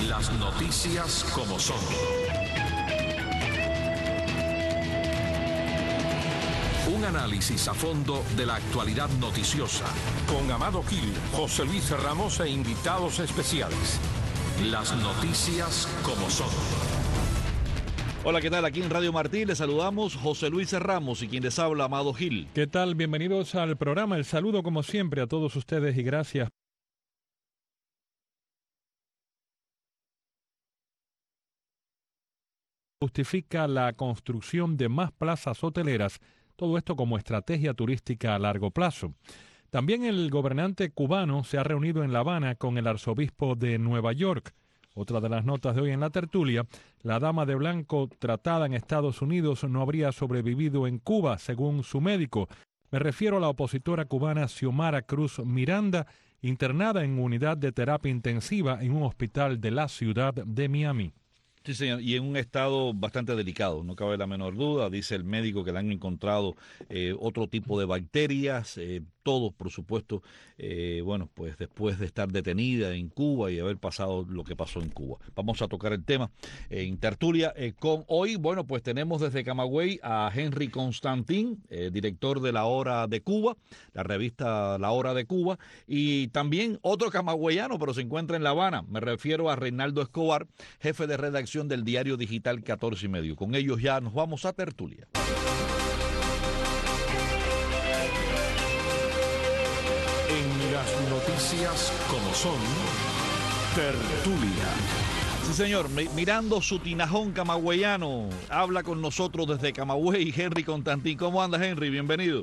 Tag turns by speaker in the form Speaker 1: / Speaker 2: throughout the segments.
Speaker 1: Las noticias como son. Un análisis a fondo de la actualidad noticiosa.
Speaker 2: Con Amado Gil, José Luis Ramos e invitados especiales.
Speaker 1: Las noticias como son.
Speaker 3: Hola, ¿qué tal? Aquí en Radio Martí les saludamos José Luis Ramos y quien les habla, Amado Gil.
Speaker 4: ¿Qué tal? Bienvenidos al programa. El saludo como siempre a todos ustedes y gracias. Justifica la construcción de más plazas hoteleras, todo esto como estrategia turística a largo plazo. También el gobernante cubano se ha reunido en La Habana con el arzobispo de Nueva York. Otra de las notas de hoy en la tertulia, la dama de blanco tratada en Estados Unidos no habría sobrevivido en Cuba, según su médico. Me refiero a la opositora cubana Xiomara Cruz Miranda, internada en unidad de terapia intensiva en un hospital de la ciudad de Miami.
Speaker 3: Sí, señor, y en un estado bastante delicado, no cabe la menor duda. Dice el médico que le han encontrado otro tipo de bacterias, todos, por supuesto, bueno, pues después de estar detenida en Cuba y haber pasado lo que pasó en Cuba. Vamos a tocar el tema en tertulia con hoy, bueno, pues tenemos desde Camagüey a Henry Constantin, director de La Hora de Cuba, la revista La Hora de Cuba, y también otro camagüeyano, pero se encuentra en La Habana. Me refiero a Reinaldo Escobar, jefe de redacción del diario digital 14 y medio. Con ellos ya nos vamos a tertulia.
Speaker 1: En las noticias como son, tertulia.
Speaker 3: Sí, señor, mirando su tinajón camagüeyano, habla con nosotros desde Camagüey, Henry Constantin. ¿Cómo anda, Henry? Bienvenido.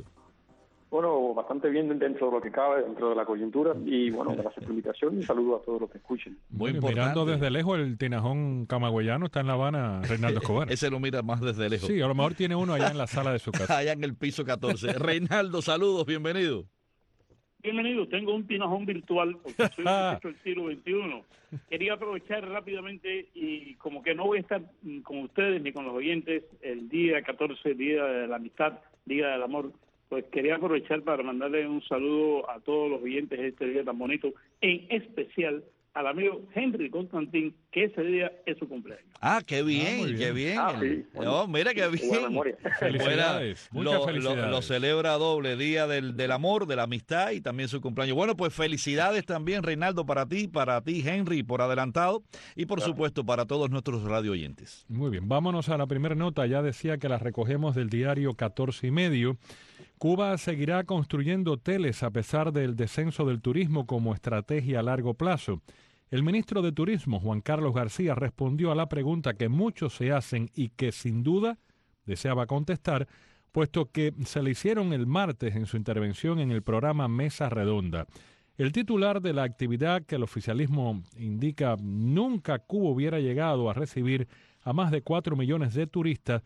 Speaker 5: Bueno, bastante bien dentro de lo que cabe, dentro de la coyuntura, y bueno, gracias por la invitación y saludo a todos los que escuchen.
Speaker 3: Muy
Speaker 4: Bueno,
Speaker 3: importante.
Speaker 4: mirando desde lejos el tinajón camagüeyano está en La Habana, Reinaldo Escobar.
Speaker 3: Ese lo mira más desde lejos.
Speaker 4: Sí, a lo mejor tiene uno allá en la sala de su casa.
Speaker 3: Allá en el piso 14. Reinaldo, saludos, bienvenido.
Speaker 6: Bienvenido, tengo un tinajón virtual porque soy un muchacho del siglo XXI. Quería aprovechar rápidamente y como que no voy a estar con ustedes ni con los oyentes el día 14, Día de la Amistad, Día del Amor, pues quería aprovechar para mandarle un saludo a todos los oyentes de este día tan bonito, en especial al amigo Henry Constantin, que ese día es su cumpleaños.
Speaker 3: Ah, qué bien,
Speaker 4: muy bien.
Speaker 3: qué bien.
Speaker 5: Sí, bueno,
Speaker 3: Oh, mira qué bien.
Speaker 5: buena memoria.
Speaker 4: Felicidades, muchas felicidades.
Speaker 3: Lo celebra doble, Día del Amor, de la Amistad y también su cumpleaños. Bueno, pues felicidades también, Reinaldo, para ti, Henry, por adelantado y por supuesto para todos nuestros radio oyentes.
Speaker 4: Muy bien, vámonos a la primera nota. Ya decía que la recogemos del diario 14 y medio. Cuba seguirá construyendo hoteles a pesar del descenso del turismo como estrategia a largo plazo. El ministro de Turismo, Juan Carlos García, respondió a la pregunta que muchos se hacen y que sin duda deseaba contestar, puesto que se le hicieron el martes en su intervención en el programa Mesa Redonda. El titular de la actividad que el oficialismo indica nunca Cuba hubiera llegado a recibir a más de 4 millones de turistas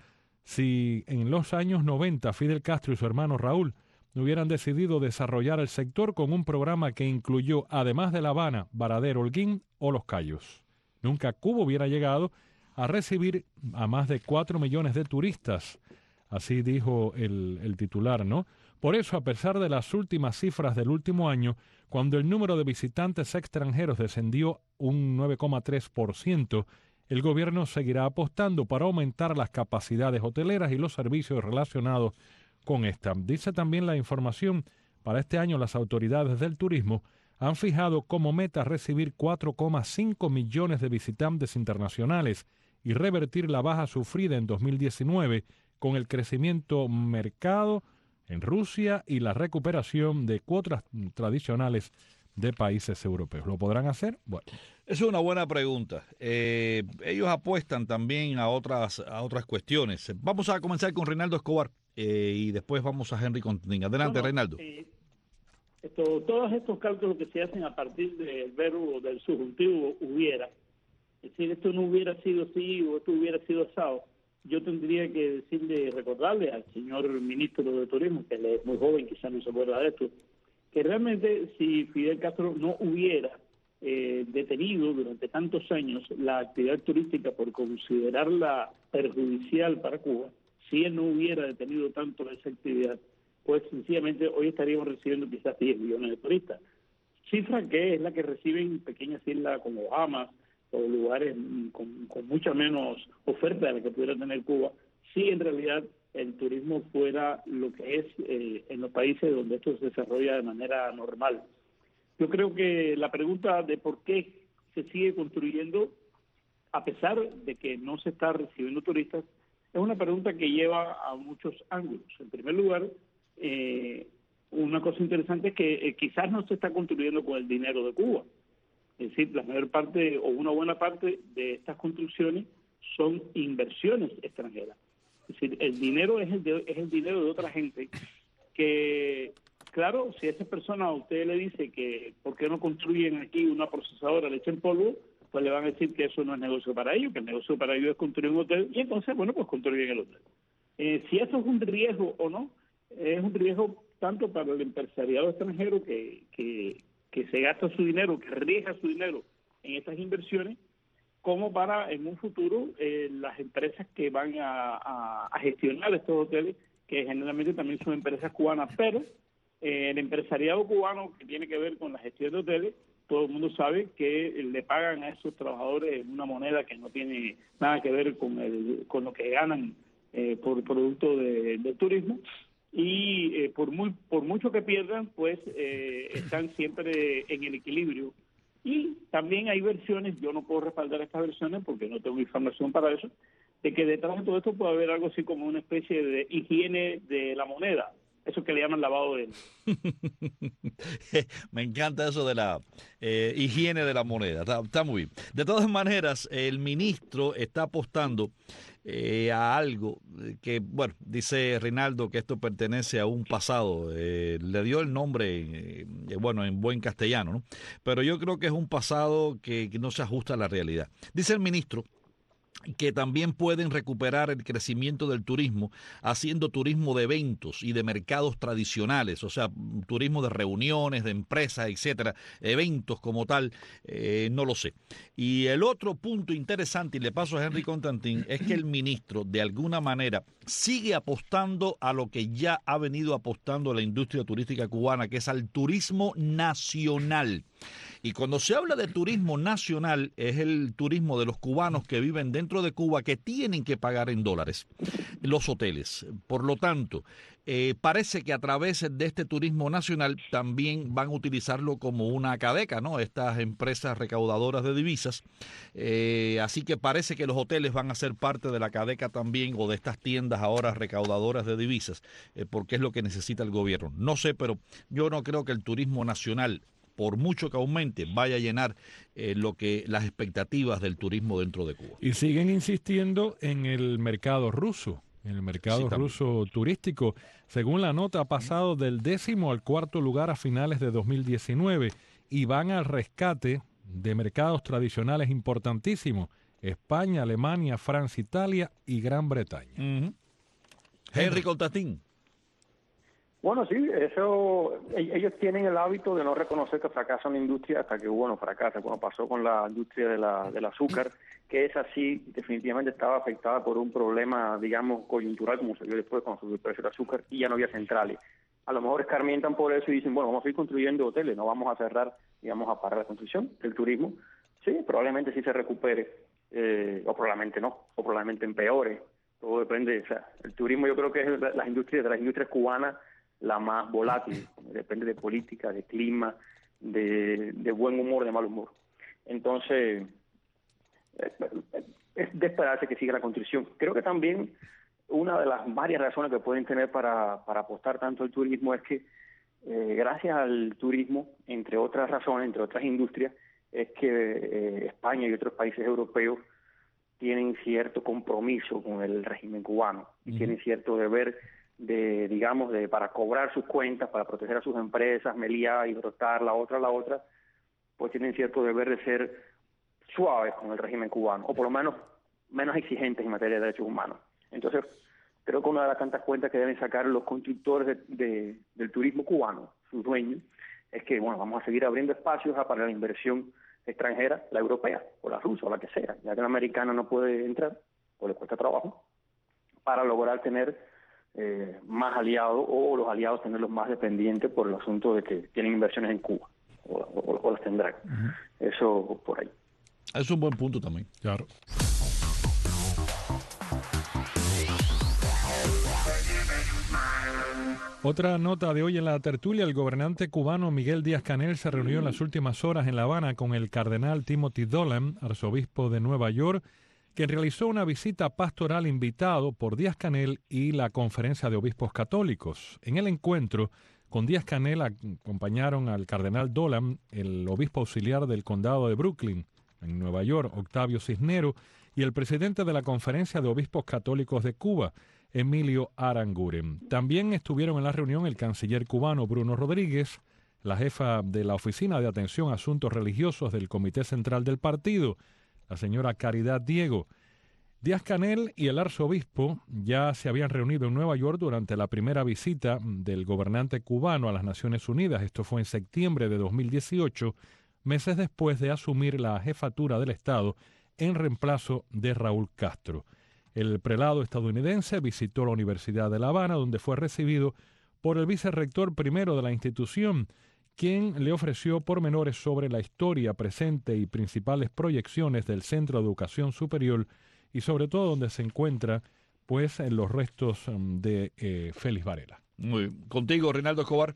Speaker 4: si en los años 90 Fidel Castro y su hermano Raúl no hubieran decidido desarrollar el sector con un programa que incluyó, además de La Habana, Varadero, Holguín o Los Cayos. Nunca Cuba hubiera llegado a recibir a más de 4 millones de turistas, así dijo el titular, ¿no? Por eso, a pesar de las últimas cifras del último año, cuando el número de visitantes extranjeros descendió un 9,3%, el gobierno seguirá apostando para aumentar las capacidades hoteleras y los servicios relacionados con esta. Dice también la información, para este año las autoridades del turismo han fijado como meta recibir 4,5 millones de visitantes internacionales y revertir la baja sufrida en 2019 con el crecimiento mercado en Rusia y la recuperación de cuotas tradicionales de países europeos. ¿Lo podrán hacer? Bueno.
Speaker 3: Esa es una buena pregunta. Ellos apuestan también a otras cuestiones. Vamos a comenzar con Reinaldo Escobar y después vamos a Henry Constantin. Adelante, Reinaldo.
Speaker 6: Todos estos cálculos que se hacen a partir del verbo, del subjuntivo hubiera, es decir, esto no hubiera sido así o esto hubiera sido asado, yo tendría que recordarle al señor ministro de Turismo, que él es muy joven, quizás no se acuerda de esto, que realmente si Fidel Castro no hubiera detenido durante tantos años la actividad turística por considerarla perjudicial para Cuba, si él no hubiera detenido tanto esa actividad, pues sencillamente hoy estaríamos recibiendo quizás 10 millones de turistas. Cifra que es la que reciben pequeñas islas como Bahamas, o lugares con mucha menos oferta de la que pudiera tener Cuba, si en realidad el turismo fuera lo que es en los países donde esto se desarrolla de manera normal. Yo creo que la pregunta de por qué se sigue construyendo, a pesar de que no se está recibiendo turistas, es una pregunta que lleva a muchos ángulos. En primer lugar, una cosa interesante es que quizás no se está construyendo con el dinero de Cuba. Es decir, la mayor parte o una buena parte de estas construcciones son inversiones extranjeras. Es decir, el dinero es el dinero de otra gente que, claro, si a esa persona a usted le dice que ¿por qué no construyen aquí una procesadora de leche en polvo? Pues le van a decir que eso no es negocio para ellos, que el negocio para ellos es construir un hotel, y entonces, bueno, pues construyen el hotel. Si eso es un riesgo o no, es un riesgo tanto para el empresariado extranjero que se gasta su dinero, que arriesga su dinero en estas inversiones, como para en un futuro las empresas que van a gestionar estos hoteles, que generalmente también son empresas cubanas, pero el empresariado cubano que tiene que ver con la gestión de hoteles, todo el mundo sabe que le pagan a esos trabajadores una moneda que no tiene nada que ver con lo que ganan por producto del turismo, y por mucho que pierdan, pues están siempre en el equilibrio. Y también hay versiones, yo no puedo respaldar estas versiones porque no tengo información para eso, de que detrás de todo esto puede haber algo así como una especie de higiene de la moneda, eso que le llaman lavado de
Speaker 3: Me encanta eso de la higiene de la moneda, está muy bien. De todas maneras, el ministro está apostando a algo que, bueno, dice Reinaldo que esto pertenece a un pasado, le dio el nombre, bueno, en buen castellano, ¿no? Pero yo creo que es un pasado que no se ajusta a la realidad. Dice el ministro que también pueden recuperar el crecimiento del turismo haciendo turismo de eventos y de mercados tradicionales, o sea, turismo de reuniones, de empresas, etcétera, eventos como tal, no lo sé. Y el otro punto interesante, y le paso a Henry Constantin, es que el ministro de alguna manera sigue apostando a lo que ya ha venido apostando la industria turística cubana, que es al turismo nacional. Y cuando se habla de turismo nacional, es el turismo de los cubanos que viven dentro de Cuba, que tienen que pagar en dólares los hoteles. Por lo tanto, parece que a través de este turismo nacional también van a utilizarlo como una cadeca, ¿no? Estas empresas recaudadoras de divisas. Así que parece que los hoteles van a ser parte de la cadeca también, o de estas tiendas ahora recaudadoras de divisas, porque es lo que necesita el gobierno. No sé, pero yo no creo que el turismo nacional, por mucho que aumente, vaya a llenar las expectativas del turismo dentro de Cuba.
Speaker 4: Y siguen insistiendo en el mercado ruso, ruso turístico. Según la nota, ha pasado del 10º al 4º lugar a finales de 2019 y van al rescate de mercados tradicionales importantísimos: España, Alemania, Francia, Italia y Gran Bretaña.
Speaker 3: Henry Constantin.
Speaker 5: Bueno, sí, eso, ellos tienen el hábito de no reconocer que fracasa una industria hasta que hubo no fracasa, como pasó con la industria del azúcar, que es así, definitivamente estaba afectada por un problema, digamos, coyuntural, como se vio después cuando subió el precio del azúcar y ya no había centrales. A lo mejor escarmientan por eso y dicen, bueno, vamos a ir construyendo hoteles, no vamos a cerrar, digamos, a parar la construcción del turismo. Sí, probablemente sí se recupere, o probablemente no, o probablemente empeore, todo depende. O sea, el turismo yo creo que es de las industrias cubanas la más volátil, depende de política, de clima, de buen humor, de mal humor. Entonces, es de esperarse que siga la construcción. Creo que también una de las varias razones que pueden tener para apostar tanto al turismo es que gracias al turismo, entre otras razones, entre otras industrias, es que España y otros países europeos tienen cierto compromiso con el régimen cubano y tienen cierto deber para cobrar sus cuentas, para proteger a sus empresas, Meliá, Hidrostar, la otra, pues tienen cierto deber de ser suaves con el régimen cubano, o por lo menos menos exigentes en materia de derechos humanos. Entonces, creo que una de las tantas cuentas que deben sacar los constructores del turismo cubano, sus dueños, es que, bueno, vamos a seguir abriendo espacios para la inversión extranjera, la europea, o la rusa, o la que sea, ya que la americana no puede entrar, o le cuesta trabajo, para lograr tener más aliados, o los aliados tenerlos más dependientes por el asunto de que tienen inversiones en Cuba o las tendrán. Eso por ahí.
Speaker 3: Es un buen punto también.
Speaker 4: Claro. Otra nota de hoy en la tertulia: el gobernante cubano Miguel Díaz-Canel se reunió en las últimas horas en La Habana con el cardenal Timothy Dolan, arzobispo de Nueva York, quien realizó una visita pastoral invitado por Díaz-Canel y la Conferencia de Obispos Católicos. En el encuentro con Díaz-Canel acompañaron al cardenal Dolan, el obispo auxiliar del condado de Brooklyn, en Nueva York, Octavio Cisnero, y el presidente de la Conferencia de Obispos Católicos de Cuba, Emilio Aranguren. También estuvieron en la reunión el canciller cubano Bruno Rodríguez, la jefa de la Oficina de Atención a Asuntos Religiosos del Comité Central del Partido, la señora Caridad Diego. Díaz-Canel y el arzobispo ya se habían reunido en Nueva York durante la primera visita del gobernante cubano a las Naciones Unidas. Esto fue en septiembre de 2018, meses después de asumir la jefatura del Estado en reemplazo de Raúl Castro. El prelado estadounidense visitó la Universidad de La Habana, donde fue recibido por el vicerrector primero de la institución, quien le ofreció pormenores sobre la historia presente y principales proyecciones del Centro de Educación Superior, y sobre todo donde se encuentra pues en los restos de Félix Varela.
Speaker 3: Muy bien. Contigo, Reinaldo Escobar.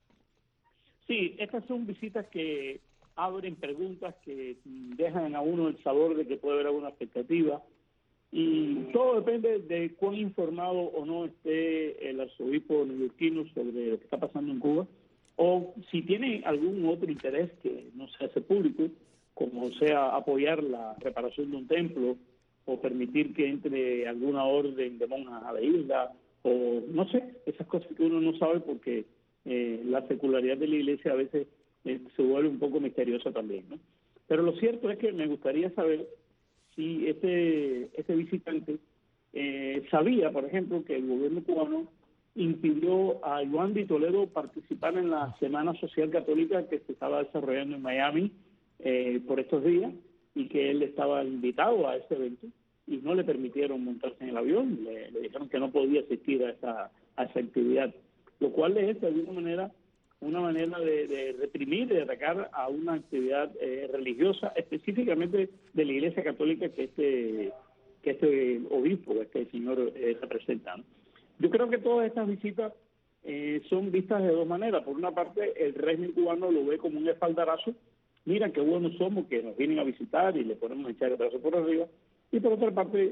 Speaker 6: Sí, estas son visitas que abren preguntas que dejan a uno el sabor de que puede haber alguna expectativa, y todo depende de cuán informado o no esté el arzobispo neoyorquino sobre lo que está pasando en Cuba, o si tiene algún otro interés que no se hace público, como sea apoyar la reparación de un templo o permitir que entre alguna orden de monjas a la isla, o no sé, esas cosas que uno no sabe porque la secularidad de la iglesia a veces se vuelve un poco misteriosa también, ¿no? Pero lo cierto es que me gustaría saber si este visitante sabía, por ejemplo, que el gobierno cubano impidió a Iván Di Toledo participar en la Semana Social Católica que se estaba desarrollando en Miami por estos días, y que él estaba invitado a ese evento y no le permitieron montarse en el avión, le dijeron que no podía asistir a esa actividad, lo cual es de alguna manera una manera de reprimir, de atacar a una actividad religiosa, específicamente de la Iglesia Católica que este obispo, este señor representa, ¿no? Yo creo que todas estas visitas son vistas de dos maneras. Por una parte, el régimen cubano lo ve como un espaldarazo. Mira qué buenos somos que nos vienen a visitar y le ponemos a echar el brazo por arriba. Y por otra parte,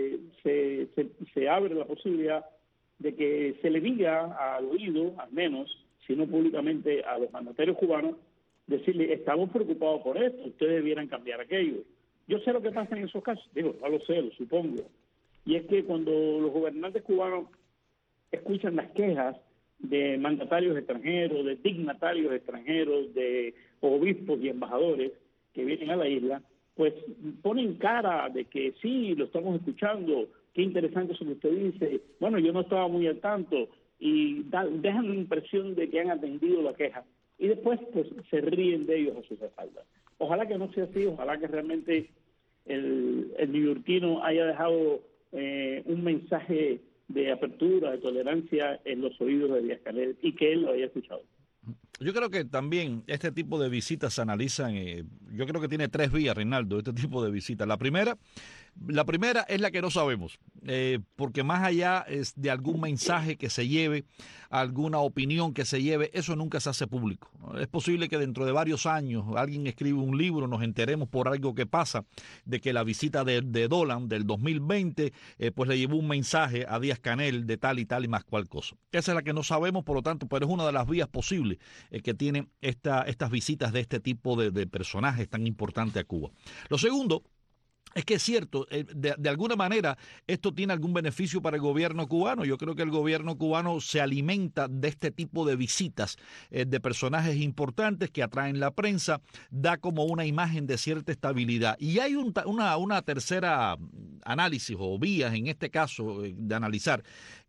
Speaker 6: se abre la posibilidad de que se le diga al oído, al menos, si no públicamente, a los mandatarios cubanos, decirle, estamos preocupados por esto, ustedes debieran cambiar aquello. Yo sé lo que pasa en esos casos, digo, no lo sé, lo supongo. Y es que cuando los gobernantes cubanos escuchan las quejas de mandatarios extranjeros, de dignatarios extranjeros, de obispos y embajadores que vienen a la isla, pues ponen cara de que sí, lo estamos escuchando, qué interesante eso que usted dice, bueno, yo no estaba muy al tanto, y dejan la impresión de que han atendido la queja, y después pues se ríen de ellos a sus espaldas. Ojalá que no sea así, ojalá que realmente el neoyorquino haya dejado un mensaje de apertura, de tolerancia en los oídos de Díaz-Canel, y que él lo haya escuchado.
Speaker 3: Yo creo que también este tipo de visitas se analizan, yo creo que tiene tres vías, Reinaldo, este tipo de visitas. La primera es la que no sabemos, porque más allá es de algún mensaje que se lleve, alguna opinión que se lleve, eso nunca se hace público. Es posible que dentro de varios años alguien escribe un libro, nos enteremos por algo que pasa, de que la visita de Dolan del 2020, pues le llevó un mensaje a Díaz-Canel de tal y tal y más cual cosa. Esa es la que no sabemos, por lo tanto, pero es una de las vías posibles que tienen estas visitas de este tipo de personajes tan importantes a Cuba. Lo segundo es que es cierto, de alguna manera esto tiene algún beneficio para el gobierno cubano. Yo creo que el gobierno cubano se alimenta de este tipo de visitas de personajes importantes que atraen la prensa, da como una imagen de cierta estabilidad. Y hay una tercera análisis o vías en este caso de analizar,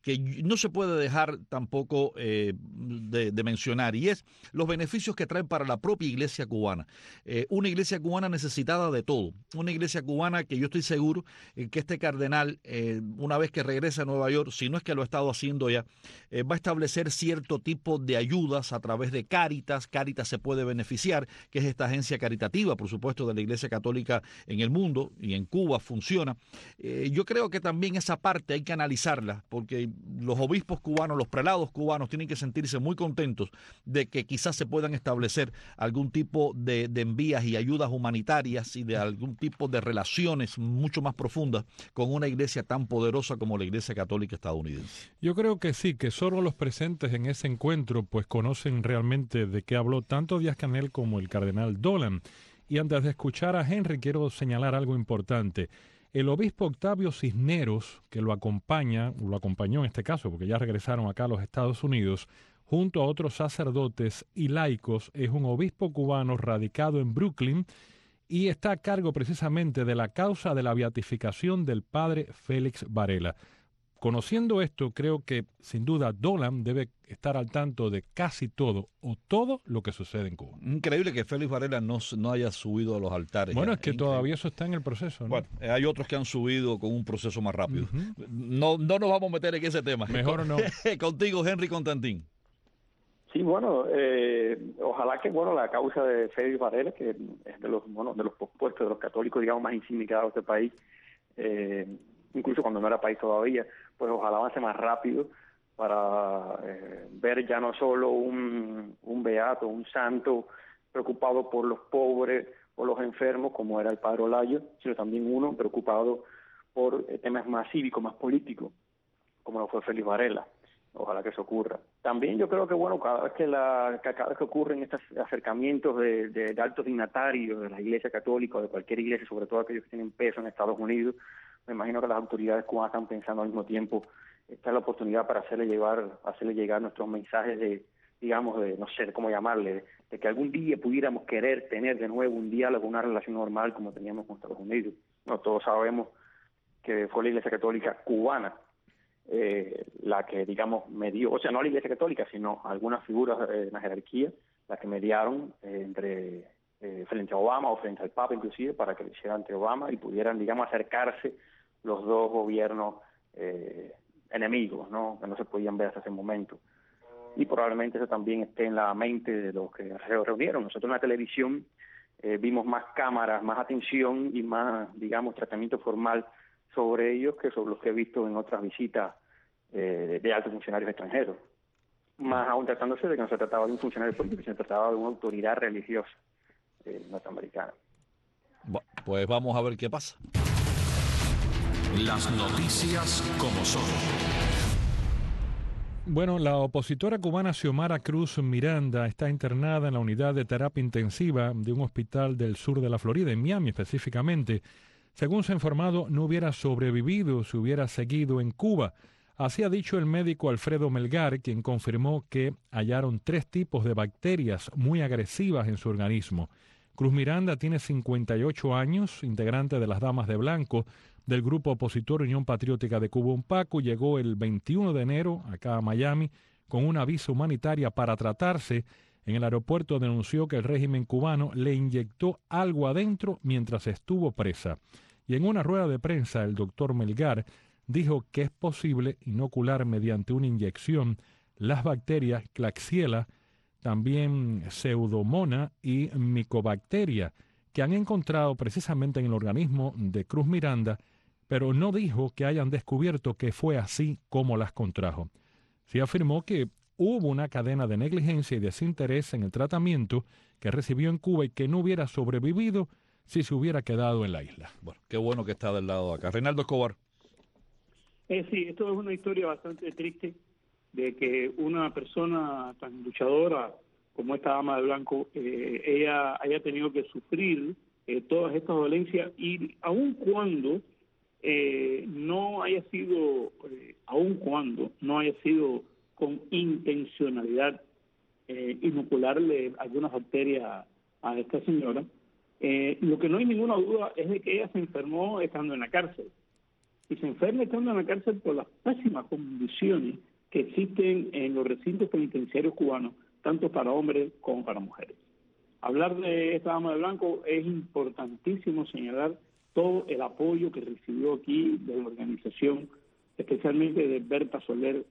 Speaker 3: que no se puede dejar tampoco de mencionar, y es los beneficios que traen para la propia iglesia cubana. Una iglesia cubana necesitada de todo, una iglesia cubana que yo estoy seguro que este cardenal, una vez que regrese a Nueva York, si no es que lo ha estado haciendo ya, va a establecer cierto tipo de ayudas a través de Cáritas. Cáritas se puede beneficiar, que es esta agencia caritativa, por supuesto, de la Iglesia Católica en el mundo, y en Cuba funciona. Yo creo que también esa parte hay que analizarla, porque los obispos cubanos, los prelados cubanos tienen que sentirse muy contentos de que quizás se puedan establecer algún tipo de envías y ayudas humanitarias y de algún tipo de relaciones mucho más profundas con una iglesia tan poderosa como la Iglesia Católica estadounidense.
Speaker 4: Yo creo que sí, que solo los presentes en ese encuentro pues conocen realmente de qué habló tanto Díaz-Canel como el cardenal Dolan. Y antes de escuchar a Henry, quiero señalar algo importante. El obispo Octavio Cisneros, que lo acompañó en este caso, porque ya regresaron acá a los Estados Unidos, junto a otros sacerdotes y laicos, es un obispo cubano radicado en Brooklyn y está a cargo precisamente de la causa de la beatificación del padre Félix Varela. Conociendo esto, creo que sin duda Dolan debe estar al tanto de casi todo o todo lo que sucede en Cuba.
Speaker 3: Increíble que Félix Varela no haya subido a los altares.
Speaker 4: Bueno,
Speaker 3: ya.
Speaker 4: Es que todavía eso está en el proceso, ¿no?
Speaker 3: Bueno, hay otros que han subido con un proceso más rápido. No nos vamos a meter en ese tema.
Speaker 4: Mejor no.
Speaker 3: Contigo, Henry Constantín.
Speaker 5: Sí, bueno, ojalá que la causa de Félix Varela, que es de los pospuestos, de los católicos, digamos, más insignificados de este país, incluso cuando no era país todavía, pues ojalá avance más rápido para ver ya no solo un beato, un santo preocupado por los pobres o los enfermos, como era el padre Olayo, sino también uno preocupado por temas más cívicos, más políticos, como lo fue Félix Varela. Ojalá que eso ocurra. También yo creo que, cada vez que ocurren estos acercamientos de altos dignatarios de la Iglesia Católica o de cualquier iglesia, sobre todo aquellos que tienen peso en Estados Unidos, me imagino que las autoridades cubanas están pensando al mismo tiempo, esta es la oportunidad para hacerle llegar nuestros mensajes no sé cómo llamarle, de que algún día pudiéramos querer tener de nuevo un diálogo, una relación normal como teníamos con Estados Unidos. No, todos sabemos que fue la Iglesia Católica cubana la que, medió, o sea, no la Iglesia Católica, sino algunas figuras en la jerarquía, las que mediaron frente a Obama o frente al Papa inclusive, para que lo hiciera ante Obama y pudieran, acercarse los dos gobiernos enemigos, ¿no? Que no se podían ver hasta ese momento. Y probablemente eso también esté en la mente de los que se reunieron. Nosotros en la televisión vimos más cámaras, más atención y más, tratamiento formal sobre ellos que sobre los que he visto en otras visitas de altos funcionarios extranjeros. Más aún tratándose de que no se trataba de un funcionario político, sino se trataba de una autoridad religiosa norteamericana.
Speaker 3: Pues vamos a ver qué pasa.
Speaker 1: Las noticias como son.
Speaker 4: Bueno, la opositora cubana Xiomara Cruz Miranda está internada en la unidad de terapia intensiva de un hospital del sur de la Florida, en Miami específicamente. Según se ha informado, no hubiera sobrevivido si hubiera seguido en Cuba. Así ha dicho el médico Alfredo Melgar, quien confirmó que hallaron 3 tipos de bacterias muy agresivas en su organismo. Cruz Miranda tiene 58 años, integrante de las Damas de Blanco del grupo opositor Unión Patriótica de Cuba UNPACU. Llegó el 21 de enero acá a Miami con una visa humanitaria para tratarse. En el aeropuerto denunció que el régimen cubano le inyectó algo adentro mientras estuvo presa. Y en una rueda de prensa, el doctor Melgar dijo que es posible inocular mediante una inyección las bacterias Klebsiella, también Pseudomonas y Mycobacteria, que han encontrado precisamente en el organismo de Cruz Miranda, pero no dijo que hayan descubierto que fue así como las contrajo. Sí afirmó que hubo una cadena de negligencia y desinterés en el tratamiento que recibió en Cuba y que no hubiera sobrevivido si se hubiera quedado en la isla.
Speaker 3: Bueno, qué bueno que está del lado de acá. Reinaldo Escobar.
Speaker 6: Sí, esto es una historia bastante triste de que una persona tan luchadora como esta dama de blanco, ella haya tenido que sufrir todas estas dolencias y aun cuando no haya sido con intencionalidad inocularle algunas bacterias a esta señora, lo que no hay ninguna duda es de que ella se enfermó estando en la cárcel. y se enferma estando en la cárcel por las pésimas condiciones que existen en los recintos penitenciarios cubanos, tanto para hombres como para mujeres. Hablar de esta dama de blanco es importantísimo señalar todo el apoyo que recibió aquí de la organización, especialmente de Berta Soler,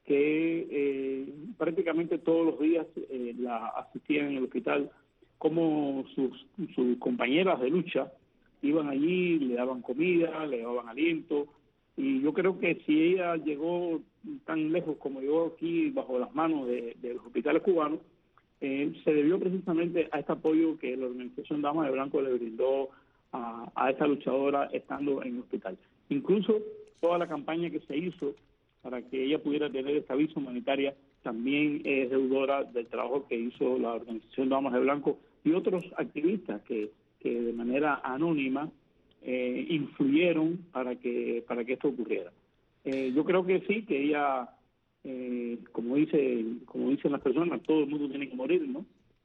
Speaker 6: que prácticamente todos los días la asistían en el hospital, como sus compañeras de lucha iban allí, le daban comida, le daban aliento, y yo creo que si ella llegó tan lejos como llegó aquí bajo las manos de los hospitales cubanos, se debió precisamente a este apoyo que la organización Damas de Blanco le brindó a esta luchadora estando en el hospital. Incluso toda la campaña que se hizo para que ella pudiera tener esta visa humanitaria también es deudora del trabajo que hizo la organización Damas de Blanco y otros activistas que de manera anónima influyeron para que esto ocurriera. Yo creo que sí, que ella, como dicen las personas, todo el mundo tiene que morir, ¿no?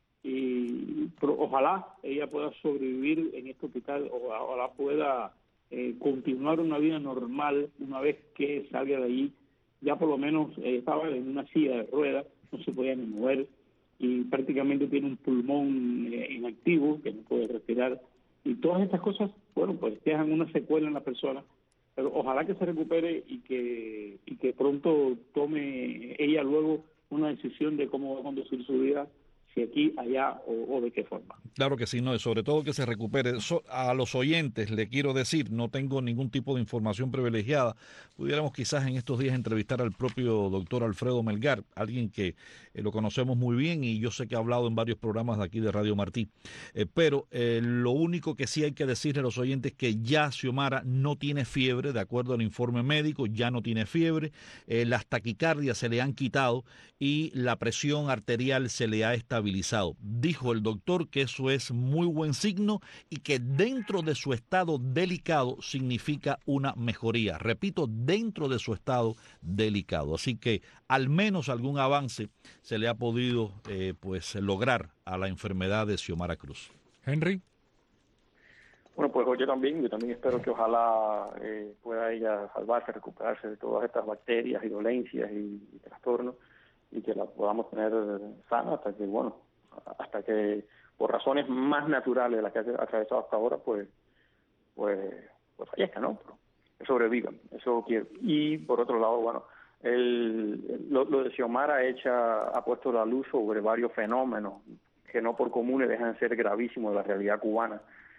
Speaker 6: Pero ojalá ella pueda sobrevivir en este hospital, ojalá pueda continuar una vida normal una vez que salga de allí. Ya por lo menos estaba en una silla de ruedas, no se podía ni mover y prácticamente tiene un pulmón inactivo que no puede respirar, y todas estas cosas, bueno, pues dejan una secuela en la persona, pero ojalá que se recupere y que pronto tome ella luego una decisión de cómo va a conducir su vida, si aquí, allá o de qué forma.
Speaker 3: Claro que sí, no, sobre todo que se recupere. A los oyentes le quiero decir, no tengo ningún tipo de información privilegiada. Pudiéramos quizás en estos días entrevistar al propio doctor Alfredo Melgar, alguien que lo conocemos muy bien y yo sé que ha hablado en varios programas de aquí de Radio Martí. Pero lo único que sí hay que decirle a los oyentes es que ya Xiomara no tiene fiebre, de acuerdo al informe médico, ya no tiene fiebre, las taquicardias se le han quitado y la presión arterial se le ha estabilizado. Dijo el doctor que eso es muy buen signo y que dentro de su estado delicado significa una mejoría. Repito, dentro de su estado delicado. Así que al menos algún avance se le ha podido pues lograr a la enfermedad de Xiomara Cruz.
Speaker 4: Henry.
Speaker 5: Bueno, pues yo también espero que ojalá pueda ella salvarse, recuperarse de todas estas bacterias y dolencias y trastornos, y que la podamos tener sana hasta que por razones más naturales de las que ha atravesado hasta ahora, pues fallezca, ¿no? Pero que sobrevivan, eso quiero. Y por otro lado, bueno, lo de Xiomara ha puesto la luz sobre varios fenómenos que no por comunes dejan de ser gravísimos de la realidad cubana.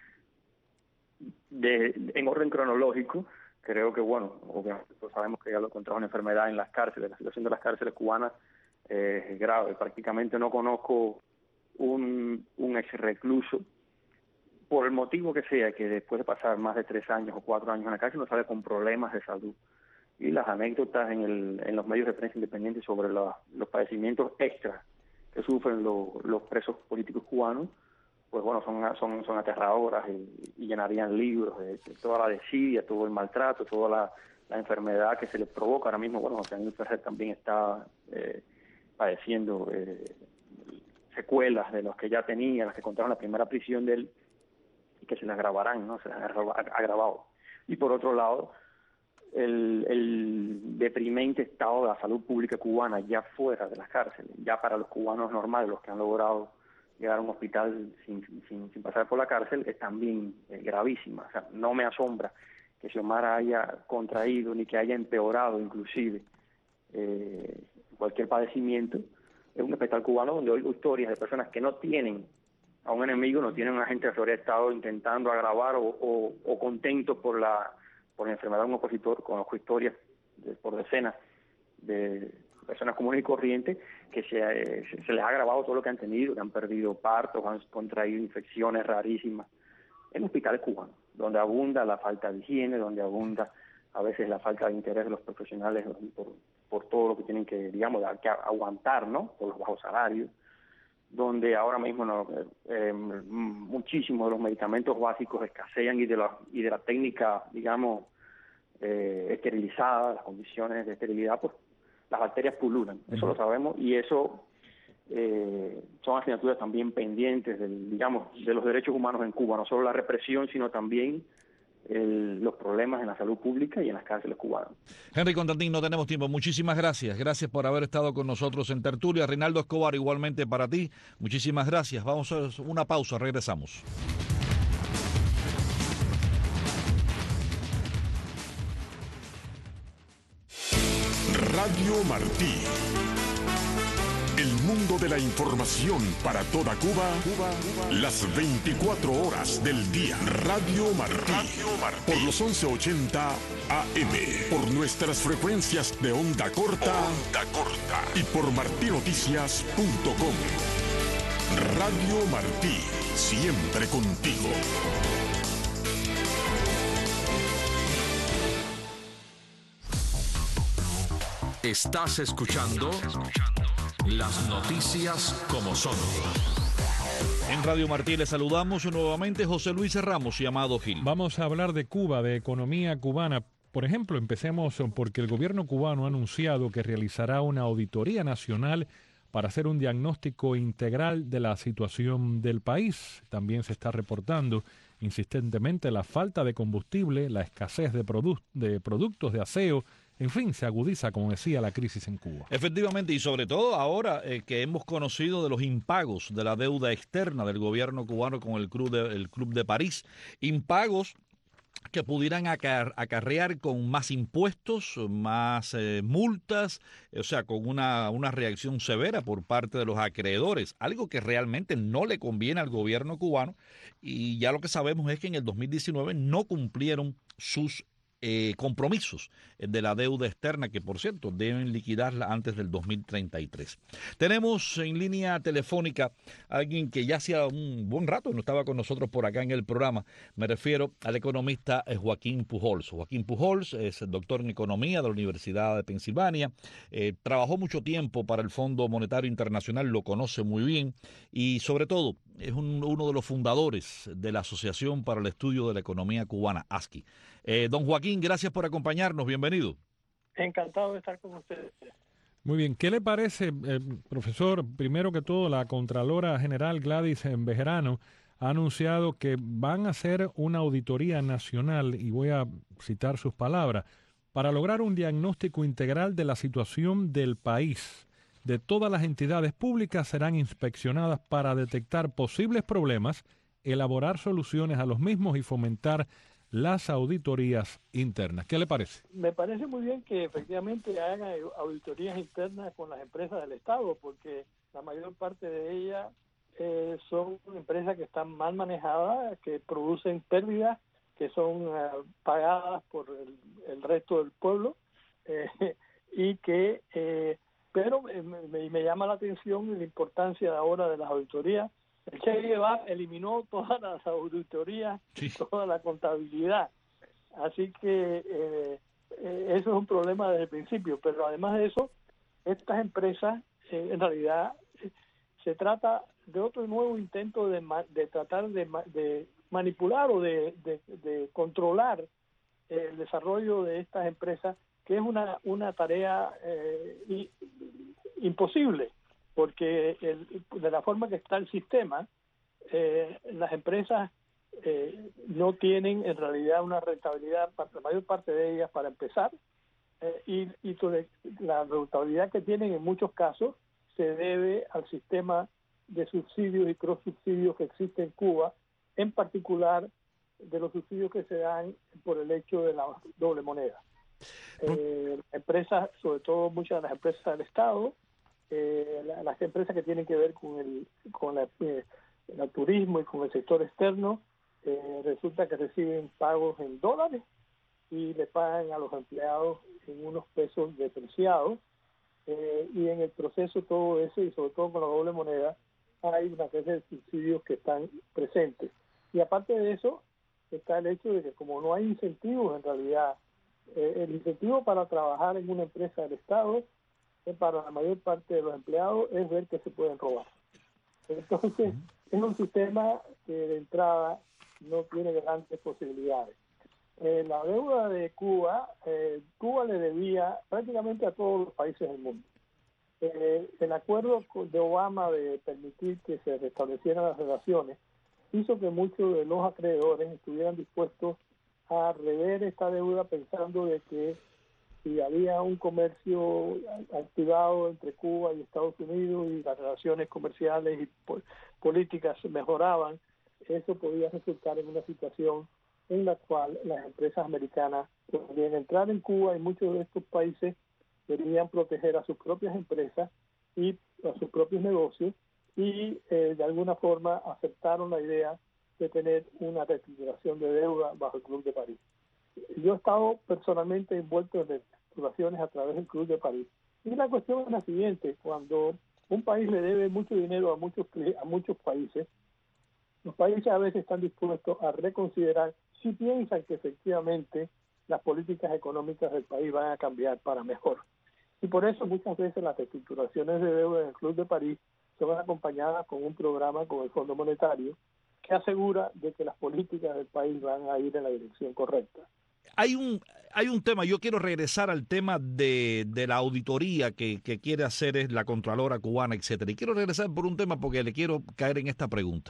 Speaker 5: En orden cronológico, creo que, bueno, obviamente pues sabemos que ya lo contrajo una enfermedad en las cárceles. La situación de las cárceles cubanas es grave. Prácticamente no conozco un ex recluso, por el motivo que sea, que después de pasar más de 3 años o 4 años en la cárcel no sale con problemas de salud. Y las anécdotas en los medios de prensa independientes sobre los padecimientos extras que sufren los presos políticos cubanos, pues bueno, son aterradoras y llenarían libros de toda la desidia, todo el maltrato, toda la enfermedad que se le provoca. Ahora mismo, bueno, Daniel Ferrer también está padeciendo secuelas de los que ya tenía, las que contaron la primera prisión de él, y que se las agravarán, ¿no? Se las han agravado. Y por otro lado, el deprimente estado de la salud pública cubana ya fuera de las cárceles, ya para los cubanos normales, los que han logrado llegar a un hospital sin pasar por la cárcel, es también gravísima. O sea, no me asombra que Xiomara haya contraído ni que haya empeorado inclusive cualquier padecimiento. Es un hospital cubano donde oigo historias de personas que no tienen a un enemigo, no tienen a un agente de seguridad de Estado intentando agravar o contentos por la enfermedad de un opositor. Conozco historias por decenas de personas comunes y corrientes que se les ha agravado todo lo que han tenido, que han perdido partos, han contraído infecciones rarísimas en hospitales cubanos, donde abunda la falta de higiene, donde abunda a veces la falta de interés de los profesionales por todo lo que tienen que, digamos, que aguantar, ¿no? Por los bajos salarios, donde ahora mismo muchísimos de los medicamentos básicos escasean y de la técnica, digamos, esterilizada, las condiciones de esterilidad, pues las bacterias pululan. Eso lo sabemos, y eso son asignaturas también pendientes de los derechos humanos en Cuba, no solo la represión, sino también los problemas en la salud pública y en las cárceles cubanas.
Speaker 3: Henry Constantín, no tenemos tiempo. Muchísimas gracias. Gracias por haber estado con nosotros en Tertulia. Reinaldo Escobar, igualmente para ti. Muchísimas gracias. Vamos a una pausa. Regresamos.
Speaker 7: Radio Martí. El mundo de la información para toda Cuba, las 24 horas del día. Radio Martí. Por los 1180 AM. Por nuestras frecuencias de onda corta. Y por martinoticias.com. Radio Martí. Siempre contigo.
Speaker 1: Estás escuchando las noticias como son.
Speaker 3: En Radio Martí le saludamos nuevamente José Luis Ramos y Amado Gil.
Speaker 4: Vamos a hablar de Cuba, de economía cubana. Por ejemplo, empecemos porque el gobierno cubano ha anunciado que realizará una auditoría nacional para hacer un diagnóstico integral de la situación del país. También se está reportando insistentemente la falta de combustible, la escasez de productos de aseo. En fin, se agudiza, como decía, la crisis en Cuba.
Speaker 3: Efectivamente, y sobre todo ahora que hemos conocido de los impagos de la deuda externa del gobierno cubano con el Club de París, impagos que pudieran acarrear con más impuestos, más multas, o sea, con una reacción severa por parte de los acreedores, algo que realmente no le conviene al gobierno cubano, y ya lo que sabemos es que en el 2019 no cumplieron sus compromisos de la deuda externa, que por cierto deben liquidarla antes del 2033. Tenemos en línea telefónica a alguien que ya hacía un buen rato no estaba con nosotros por acá en el programa. Me refiero al economista Joaquín Pujols. Joaquín Pujols es doctor en economía de la Universidad de Pensilvania, trabajó mucho tiempo para el Fondo Monetario Internacional, lo conoce muy bien y sobre todo es uno de los fundadores de la Asociación para el Estudio de la Economía Cubana, ASCI. Don Joaquín, gracias por acompañarnos, bienvenido.
Speaker 6: Encantado de estar con ustedes.
Speaker 4: Muy bien, ¿qué le parece, profesor? Primero que todo, la Contralora General Gladys Bejarano ha anunciado que van a hacer una auditoría nacional, y voy a citar sus palabras, para lograr un diagnóstico integral de la situación del país. De todas las entidades públicas serán inspeccionadas para detectar posibles problemas, elaborar soluciones a los mismos y fomentar las auditorías internas. ¿Qué le parece?
Speaker 6: Me parece muy bien que efectivamente hagan auditorías internas con las empresas del Estado, porque la mayor parte de ellas son empresas que están mal manejadas, que producen pérdidas, que son pagadas por el resto del pueblo, y que pero me llama la atención la importancia ahora de las auditorías. El Che Guevara eliminó todas las auditorías, sí, toda la contabilidad. Así que eso es un problema desde el principio. Pero además de eso, estas empresas, en realidad, se trata de otro nuevo intento de tratar de manipular o de controlar el desarrollo de estas empresas, que es una tarea imposible. Porque de la forma que está el sistema, las empresas no tienen en realidad una rentabilidad, la mayor parte de ellas, para empezar, y la rentabilidad que tienen en muchos casos se debe al sistema de subsidios y cross-subsidios que existe en Cuba, en particular de los subsidios que se dan por el hecho de la doble moneda. Empresas, sobre todo muchas de las empresas del Estado, las empresas que tienen que ver con el turismo y con el sector externo, resulta que reciben pagos en dólares y le pagan a los empleados en unos pesos depreciados, y en el proceso todo eso, y sobre todo con la doble moneda, hay una serie de subsidios que están presentes. Y aparte de eso está el hecho de que como no hay incentivos en realidad, el incentivo para trabajar en una empresa del Estado para la mayor parte de los empleados es ver que se pueden robar. Entonces, es un sistema que de entrada no tiene grandes posibilidades. La deuda de Cuba, Cuba le debía prácticamente a todos los países del mundo. El acuerdo de Obama de permitir que se restablecieran las relaciones hizo que muchos de los acreedores estuvieran dispuestos
Speaker 8: a rever esta deuda pensando de que si había un comercio activado entre Cuba y Estados Unidos y las relaciones comerciales y políticas mejoraban, eso podía resultar en una situación en la cual las empresas americanas podrían entrar en Cuba y muchos de estos países deberían proteger a sus propias empresas y a sus propios negocios y de alguna forma aceptaron la idea de tener una reestructuración de deuda bajo el Club de París. Yo he estado personalmente envuelto en reestructuraciones a través del Club de París. Y la cuestión es la siguiente: cuando un país le debe mucho dinero a muchos países, los países a veces están dispuestos a reconsiderar si piensan que efectivamente las políticas económicas del país van a cambiar para mejor. Y por eso muchas veces las reestructuraciones de deuda en el Club de París son acompañadas con un programa con el Fondo Monetario que asegura de que las políticas del país van a ir en la dirección correcta.
Speaker 3: Hay un tema, yo quiero regresar al tema de la auditoría que quiere hacer es la Contralora cubana, etcétera. Y quiero regresar por un tema porque le quiero caer en esta pregunta.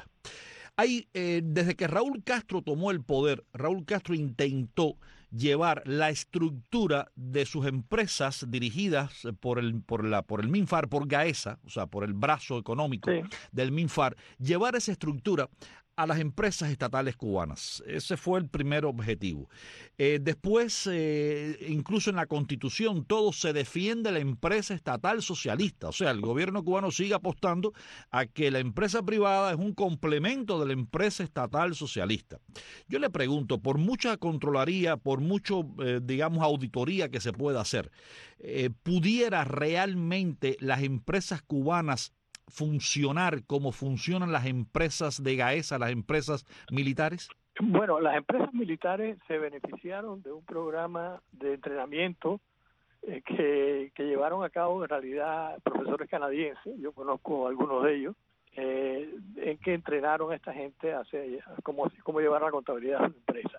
Speaker 3: Desde que Raúl Castro tomó el poder, Raúl Castro intentó llevar la estructura de sus empresas dirigidas por el MINFAR, por Gaesa, o sea, por el brazo económico del MINFAR, llevar esa estructura a las empresas estatales cubanas. Ese fue el primer objetivo. Después, incluso en la Constitución, todo se defiende la empresa estatal socialista. O sea, el gobierno cubano sigue apostando a que la empresa privada es un complemento de la empresa estatal socialista. Yo le pregunto, por mucha controlaría, por mucho, digamos, auditoría que se pueda hacer, ¿pudiera realmente las empresas cubanas funcionar como funcionan las empresas de Gaesa, las empresas militares?
Speaker 8: Bueno, las empresas militares se beneficiaron de un programa de entrenamiento que llevaron a cabo en realidad profesores canadienses, yo conozco algunos de ellos, en que entrenaron a esta gente a cómo llevar la contabilidad de una empresa.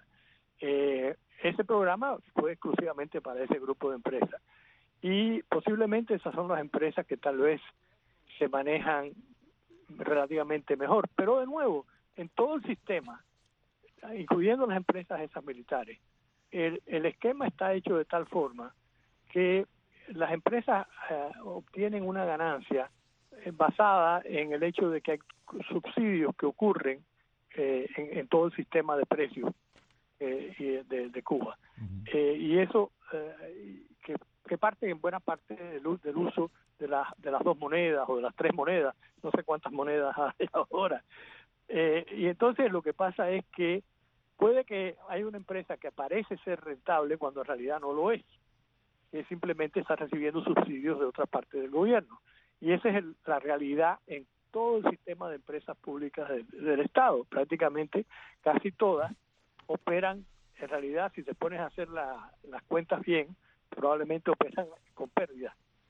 Speaker 8: Ese programa fue exclusivamente para ese grupo de empresas y posiblemente esas son las empresas que tal vez se manejan relativamente mejor, pero de nuevo, en todo el sistema, incluyendo las empresas esas militares, el esquema está hecho de tal forma que las empresas obtienen una ganancia basada en el hecho de que hay subsidios que ocurren en todo el sistema de precios de Cuba. Y eso que parte en buena parte del uso de las dos monedas o de las tres monedas, no sé cuántas monedas hay ahora. Y entonces lo que pasa es que puede que hay una empresa que parece ser rentable cuando en realidad no lo es, que simplemente está recibiendo subsidios de otra parte del gobierno. Y esa es la realidad en todo el sistema de empresas públicas del Estado. Prácticamente casi todas operan, en realidad, si te pones a hacer las cuentas bien, probablemente operan con pérdidas.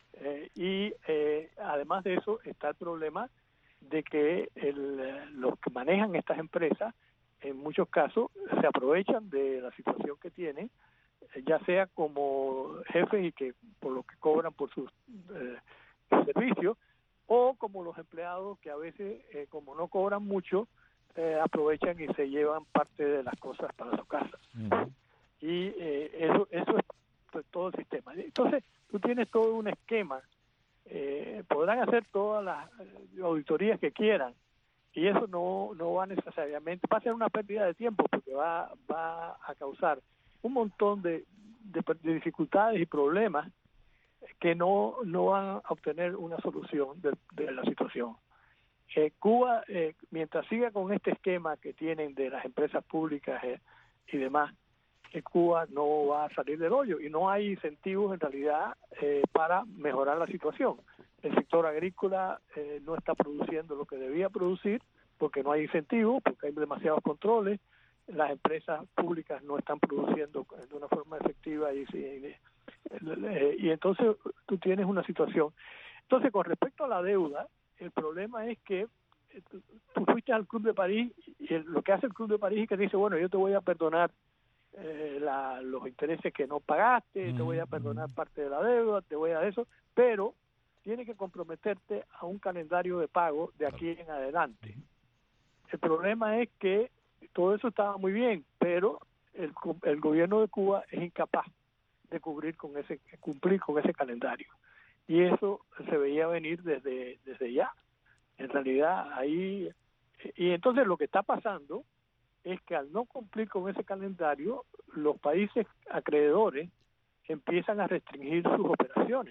Speaker 8: Además de eso está el problema de que los que manejan estas empresas en muchos casos se aprovechan de la situación que tienen, ya sea como jefes y que por lo que cobran por sus servicios, o como los empleados que a veces como no cobran mucho aprovechan y se llevan parte de las cosas para su casa. Y eso es todo el sistema. Entonces tú tienes todo un esquema, podrán hacer todas las auditorías que quieran y eso no va necesariamente, va a ser una pérdida de tiempo porque va a causar un montón de dificultades y problemas que no van a obtener una solución de la situación. Cuba, mientras siga con este esquema que tienen de las empresas públicas y demás, Cuba no va a salir del hoyo y no hay incentivos en realidad para mejorar la situación. El sector agrícola no está produciendo lo que debía producir porque no hay incentivos, porque hay demasiados controles. Las empresas públicas no están produciendo de una forma efectiva y entonces tú tienes una situación. Entonces, con respecto a la deuda, el problema es que tú fuiste al Club de París y lo que hace el Club de París es que dice, bueno, yo te voy a perdonar los intereses que no pagaste, te voy a perdonar parte de la deuda, te voy a eso, pero tienes que comprometerte a un calendario de pago de aquí en adelante. El problema es que todo eso estaba muy bien, pero el gobierno de Cuba es incapaz de cumplir con ese calendario. Y eso se veía venir desde ya. En realidad, ahí... Y entonces lo que está pasando es que al no cumplir con ese calendario, los países acreedores empiezan a restringir sus operaciones.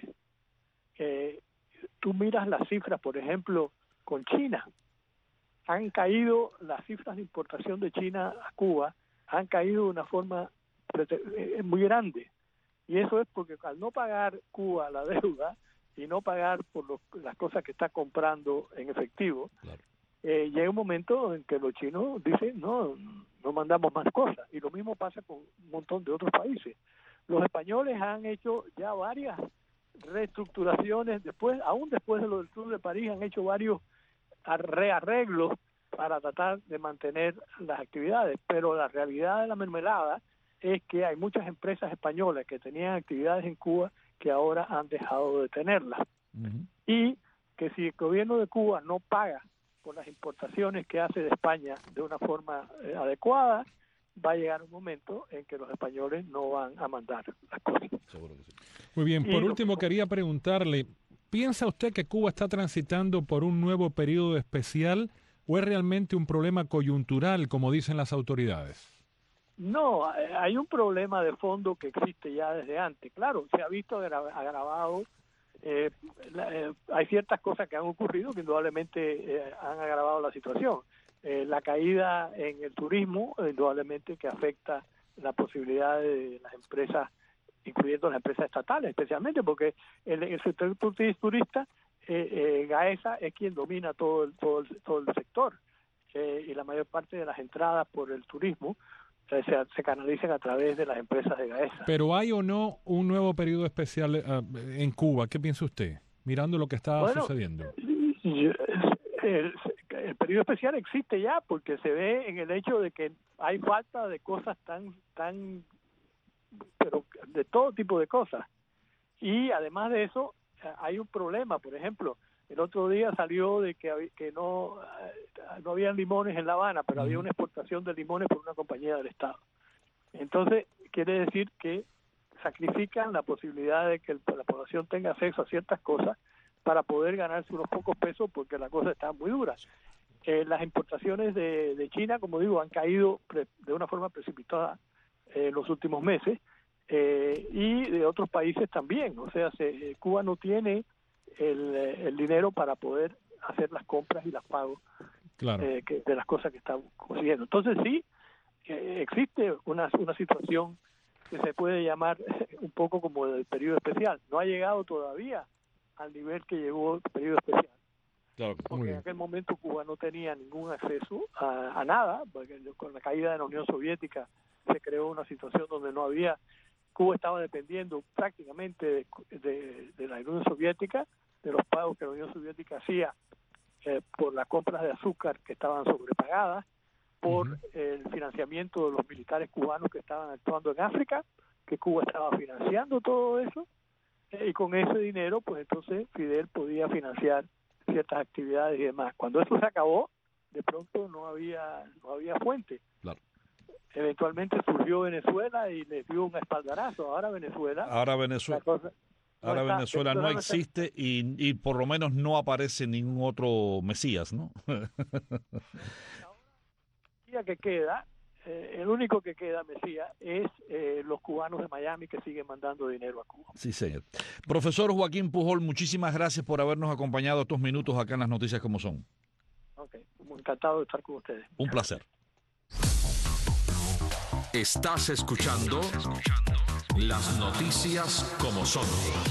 Speaker 8: Tú miras las cifras, por ejemplo, con China. Han caído las cifras de importación de China a Cuba, han caído de una forma muy grande. Y eso es porque al no pagar Cuba la deuda y no pagar por las cosas que está comprando en efectivo, claro. Llega un momento en que los chinos dicen, no mandamos más cosas. Y lo mismo pasa con un montón de otros países. Los españoles han hecho ya varias reestructuraciones, aún después de lo del Club de París, han hecho varios rearreglos para tratar de mantener las actividades. Pero la realidad de la mermelada es que hay muchas empresas españolas que tenían actividades en Cuba que ahora han dejado de tenerlas. Uh-huh. Y que si el gobierno de Cuba no paga por las importaciones que hace de España de una forma adecuada, va a llegar un momento en que los españoles no van a mandar las cosas.
Speaker 3: Seguro que sí.
Speaker 4: Muy bien, por último quería preguntarle, ¿piensa usted que Cuba está transitando por un nuevo periodo especial o es realmente un problema coyuntural, como dicen las autoridades?
Speaker 8: No, hay un problema de fondo que existe ya desde antes. Claro, se ha visto agravado. Hay ciertas cosas que han ocurrido que indudablemente han agravado la situación. La caída en el turismo, indudablemente que afecta la posibilidad de las empresas, incluyendo las empresas estatales, especialmente porque el sector turista, Gaesa es quien domina todo el sector, y la mayor parte de las entradas por el turismo se canalizan a través de las empresas de Gaesa.
Speaker 4: Pero ¿hay o no un nuevo periodo especial en Cuba? ¿Qué piensa usted, mirando lo que está sucediendo?
Speaker 8: El periodo especial existe ya porque se ve en el hecho de que hay falta de cosas pero de todo tipo de cosas. Y además de eso, hay un problema. Por ejemplo, el otro día salió de que no había limones en La Habana, pero había una exportación de limones por una compañía del Estado. Entonces, quiere decir que sacrifican la posibilidad de que la población tenga acceso a ciertas cosas para poder ganarse unos pocos pesos porque la cosa está muy dura. Las importaciones de China, como digo, han caído de una forma precipitada en los últimos meses, y de otros países también. O sea, Cuba no tiene el dinero para poder hacer las compras y las pagos, claro, de las cosas que está consiguiendo. Entonces sí, existe una situación que se puede llamar un poco como el periodo especial. No ha llegado todavía al nivel que llegó el periodo especial. Claro, porque en aquel momento Cuba no tenía ningún acceso a nada, porque con la caída de la Unión Soviética se creó una situación donde no había... Cuba estaba dependiendo prácticamente de la Unión Soviética, de los pagos que la Unión Soviética hacía por las compras de azúcar que estaban sobrepagadas, por el financiamiento de los militares cubanos que estaban actuando en África, que Cuba estaba financiando todo eso, y con ese dinero, pues entonces Fidel podía financiar ciertas actividades y demás. Cuando eso se acabó, de pronto no había fuente. Claro. Eventualmente surgió Venezuela y le dio un espaldarazo. Ahora Venezuela
Speaker 3: no existe y por lo menos no aparece ningún otro Mesías, ¿no?
Speaker 8: Que queda, el único que queda Mesías es los cubanos de Miami que siguen mandando dinero a Cuba.
Speaker 3: Sí, señor. Profesor Joaquín Pujol, muchísimas gracias por habernos acompañado estos minutos acá en Las Noticias Como Son.
Speaker 8: Ok, encantado de estar con ustedes.
Speaker 3: Un placer.
Speaker 1: Estás escuchando Las Noticias Como Son.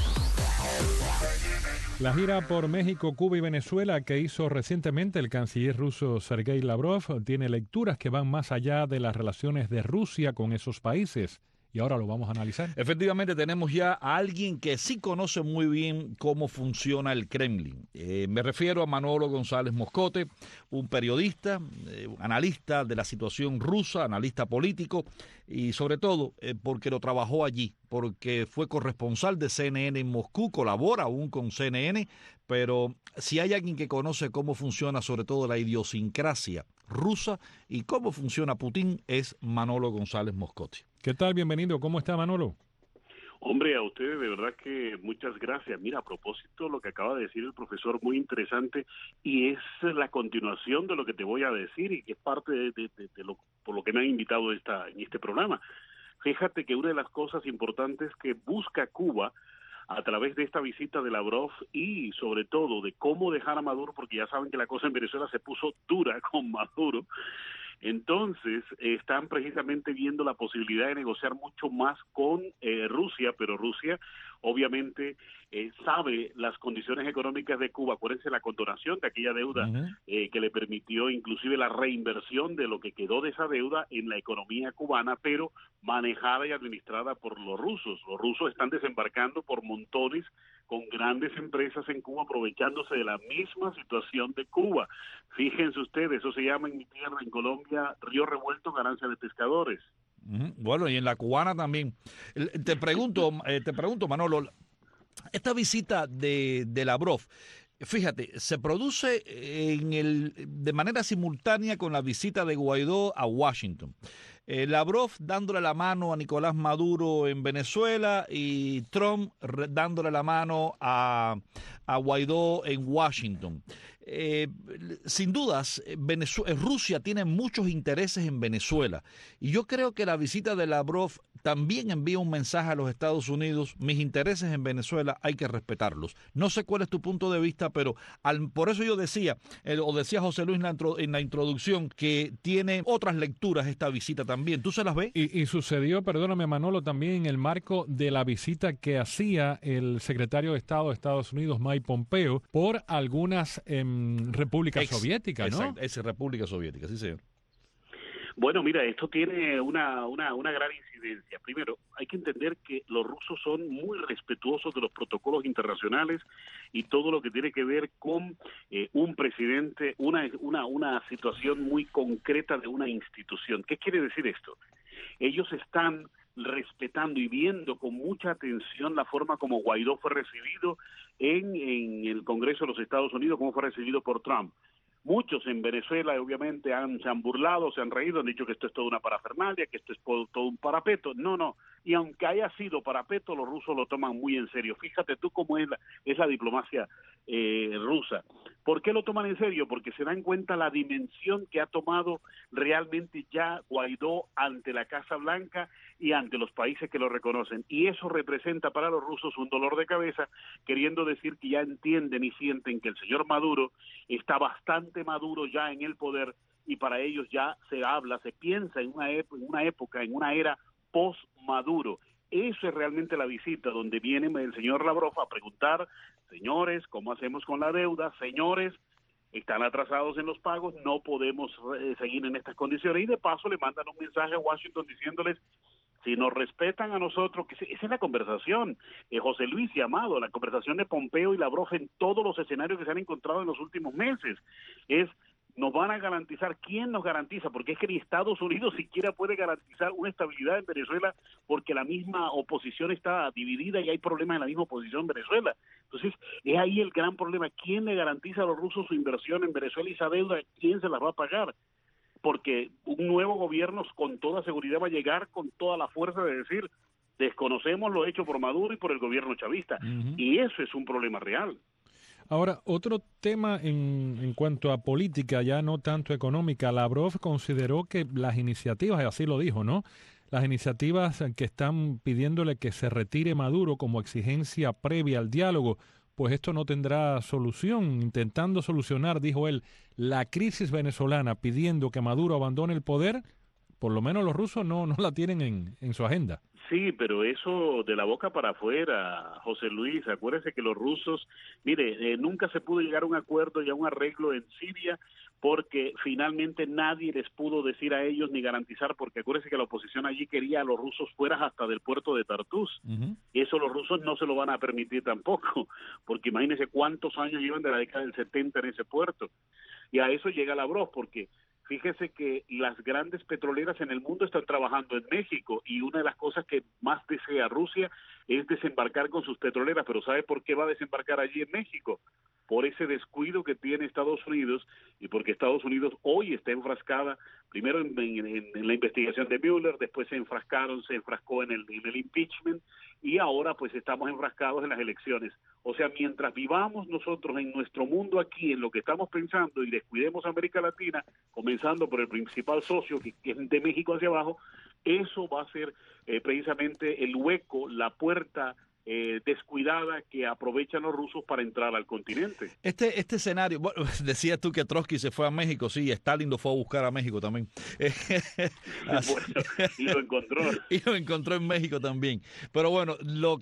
Speaker 4: La gira por México, Cuba y Venezuela que hizo recientemente el canciller ruso Sergei Lavrov tiene lecturas que van más allá de las relaciones de Rusia con esos países. Y ahora lo vamos a analizar.
Speaker 3: Efectivamente, tenemos ya a alguien que sí conoce muy bien cómo funciona el Kremlin. Me refiero a Manolo González Moscote, un periodista, analista de la situación rusa, analista político, y sobre todo porque lo trabajó allí, porque fue corresponsal de CNN en Moscú, colabora aún con CNN, pero si hay alguien que conoce cómo funciona sobre todo la idiosincrasia rusa y cómo funciona Putin, es Manolo González Moscotti.
Speaker 4: ¿Qué tal? Bienvenido. ¿Cómo está, Manolo?
Speaker 9: Hombre, a ustedes de verdad que muchas gracias. Mira, a propósito, lo que acaba de decir el profesor, muy interesante, y es la continuación de lo que te voy a decir y que es parte de lo por lo que me han invitado en este programa. Fíjate que una de las cosas importantes que busca Cuba a través de esta visita de Lavrov y sobre todo de cómo dejar a Maduro, porque ya saben que la cosa en Venezuela se puso dura con Maduro. Entonces, están precisamente viendo la posibilidad de negociar mucho más con Rusia, pero Rusia obviamente sabe las condiciones económicas de Cuba. Acuérdense la condonación de aquella deuda que le permitió inclusive la reinversión de lo que quedó de esa deuda en la economía cubana, pero manejada y administrada por los rusos. Los rusos están desembarcando por montones con grandes empresas en Cuba, aprovechándose de la misma situación de Cuba. Fíjense ustedes, eso se llama en mi tierra, en Colombia, río revuelto, ganancia de pescadores.
Speaker 3: Bueno, y en la cubana también. Te pregunto, Manolo, esta visita de Lavrov, fíjate, se produce de manera simultánea con la visita de Guaidó a Washington. Lavrov dándole la mano a Nicolás Maduro en Venezuela y Trump dándole la mano a Guaidó en Washington. Sin dudas, Rusia tiene muchos intereses en Venezuela y yo creo que la visita de Lavrov también envía un mensaje a los Estados Unidos: mis intereses en Venezuela hay que respetarlos. No sé cuál es tu punto de vista, pero por eso yo decía, o decía José Luis en la introducción, que tiene otras lecturas esta visita también. ¿Tú se las ves?
Speaker 4: Y sucedió, perdóname Manolo, también en el marco de la visita que hacía el secretario de Estado de Estados Unidos, Mike Pompeo, por algunas repúblicas soviéticas, ¿no?
Speaker 3: Exacto, es República Soviética, sí señor.
Speaker 9: Bueno, mira, esto tiene una gran incidencia. Primero, hay que entender que los rusos son muy respetuosos de los protocolos internacionales y todo lo que tiene que ver con un presidente, una situación muy concreta de una institución. ¿Qué quiere decir esto? Ellos están respetando y viendo con mucha atención la forma como Guaidó fue recibido en el Congreso de los Estados Unidos, cómo fue recibido por Trump. Muchos en Venezuela obviamente se han burlado, se han reído, han dicho que esto es toda una parafernalia, que esto es todo un parapeto. No. Y aunque haya sido parapeto, los rusos lo toman muy en serio. Fíjate tú cómo es la diplomacia rusa. ¿Por qué lo toman en serio? Porque se dan cuenta la dimensión que ha tomado realmente ya Guaidó ante la Casa Blanca y ante los países que lo reconocen. Y eso representa para los rusos un dolor de cabeza, queriendo decir que ya entienden y sienten que el señor Maduro está bastante maduro ya en el poder y para ellos ya se piensa en una época, en una era post-Maduro. Eso es realmente la visita, donde viene el señor Lavrov a preguntar: señores, ¿cómo hacemos con la deuda? Señores, están atrasados en los pagos, no podemos seguir en estas condiciones. Y de paso le mandan un mensaje a Washington diciéndoles: si nos respetan a nosotros, que esa es la conversación, José Luis y Amado, la conversación de Pompeo y Lavrov en todos los escenarios que se han encontrado en los últimos meses, es: nos van a garantizar. ¿Quién nos garantiza? Porque es que ni Estados Unidos siquiera puede garantizar una estabilidad en Venezuela, porque la misma oposición está dividida y hay problemas en la misma oposición en Venezuela. Entonces, es ahí el gran problema. ¿Quién le garantiza a los rusos su inversión en Venezuela y esa deuda? ¿Quién se las va a pagar? Porque un nuevo gobierno con toda seguridad va a llegar con toda la fuerza de decir: desconocemos lo hecho por Maduro y por el gobierno chavista. Y eso es un problema real.
Speaker 4: Ahora, otro tema en cuanto a política, ya no tanto económica. Lavrov consideró que las iniciativas, y así lo dijo, ¿no?, las iniciativas que están pidiéndole que se retire Maduro como exigencia previa al diálogo, pues esto no tendrá solución. Intentando solucionar, dijo él, la crisis venezolana, pidiendo que Maduro abandone el poder, por lo menos los rusos no la tienen en su agenda.
Speaker 9: Sí, pero eso de la boca para afuera, José Luis. Acuérdese que los rusos, mire, nunca se pudo llegar a un acuerdo y a un arreglo en Siria, porque finalmente nadie les pudo decir a ellos ni garantizar, porque acuérdese que la oposición allí quería a los rusos fuera hasta del puerto de Tartus. Eso los rusos no se lo van a permitir tampoco, porque imagínense cuántos años llevan de la década del 70 en ese puerto. Y a eso llega Lavrov, porque Fíjese que las grandes petroleras en el mundo están trabajando en México y una de las cosas que más desea Rusia es desembarcar con sus petroleras, pero ¿sabe por qué va a desembarcar allí en México? Por ese descuido que tiene Estados Unidos y porque Estados Unidos hoy está enfrascada primero en la investigación de Mueller, después se enfrascó en el impeachment y ahora pues estamos enfrascados en las elecciones. O sea, mientras vivamos nosotros en nuestro mundo aquí, en lo que estamos pensando y descuidemos América Latina, comenzando por el principal socio que es de México hacia abajo, eso va a ser precisamente el hueco, la puerta descuidada que aprovechan los rusos para entrar al continente.
Speaker 3: Este escenario, bueno, decías tú que Trotsky se fue a México, sí, Stalin lo fue a buscar a México también.
Speaker 9: Bueno, y lo encontró.
Speaker 3: Y lo encontró en México también. Pero bueno,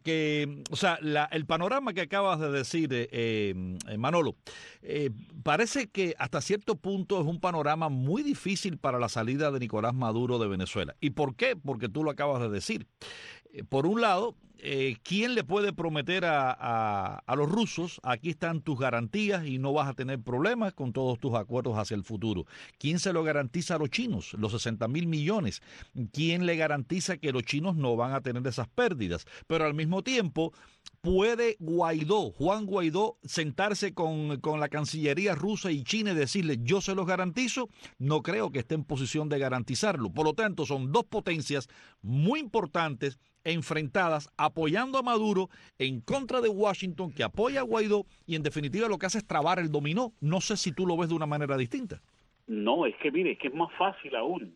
Speaker 3: el panorama que acabas de decir, Manolo, parece que hasta cierto punto es un panorama muy difícil para la salida de Nicolás Maduro de Venezuela. ¿Y por qué? Porque tú lo acabas de decir. Por un lado, ¿quién le puede prometer a los rusos, aquí están tus garantías y no vas a tener problemas con todos tus acuerdos hacia el futuro? ¿Quién se lo garantiza a los chinos, los 60.000 millones? ¿Quién le garantiza que los chinos no van a tener esas pérdidas? Pero al mismo tiempo, ¿puede Juan Guaidó, sentarse con la Cancillería rusa y China y decirle, yo se los garantizo? No creo que esté en posición de garantizarlo. Por lo tanto, son dos potencias muy importantes enfrentadas, apoyando a Maduro en contra de Washington, que apoya a Guaidó, y en definitiva lo que hace es trabar el dominó. No sé si tú lo ves de una manera distinta.
Speaker 9: No, es que mire, es que es más fácil aún.